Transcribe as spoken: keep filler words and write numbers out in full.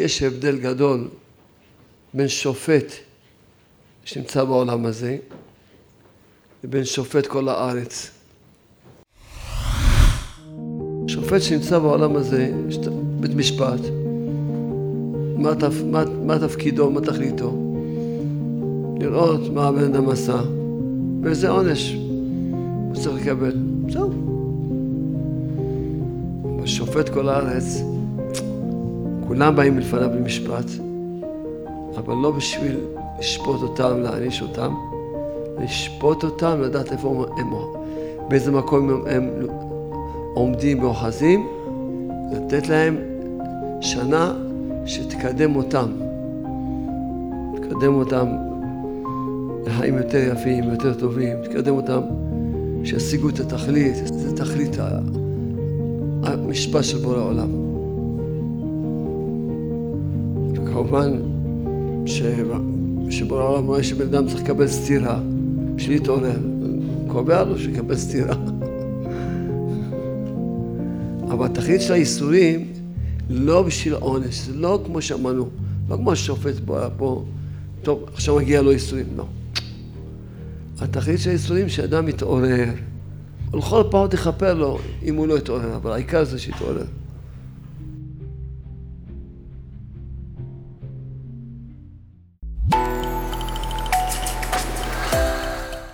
יש הבדל גדול בין שופט שנמצא בעולם הזה לבין שופט כל הארץ. שופט שנמצא בעולם הזה, בית משפט, מה, תפ... מה... מה תפקידו, מה תכליתו? לראות מה הבן אדם עשה, ואיזה עונש הוא צריך לקבל. זהו. שופט כל הארץ, כולם באים לפניו במשפט, אבל לא בשביל לשפוט אותם, להעניש אותם, לשפוט אותם, לדעת איפה הם, באיזה מקום הם, הם עומדים ואוחזים, לתת להם שנה שתקדם אותם, תקדם אותם לחיים יותר יפים, יותר טובים, תקדם אותם שישיגו את התכלית, זה תכלית המשפט של בורא העולם. וכמובן שבורא העולם רואה שבן אדם צריך לקבל סתירה בשביל להתעורר, קובע לו שיקבל סתירה. אבל התכלית של האיסורים לא בשביל עונש, זה לא כמו שאמרנו, לא כמו השופט פה, פה, טוב, עכשיו מגיע לו איסורים, לא. התכלית של האיסורים שאדם מתעורר, ולכל פעם תכפר לו אם הוא לא יתעורר, אבל העיקר זה שיתעורר.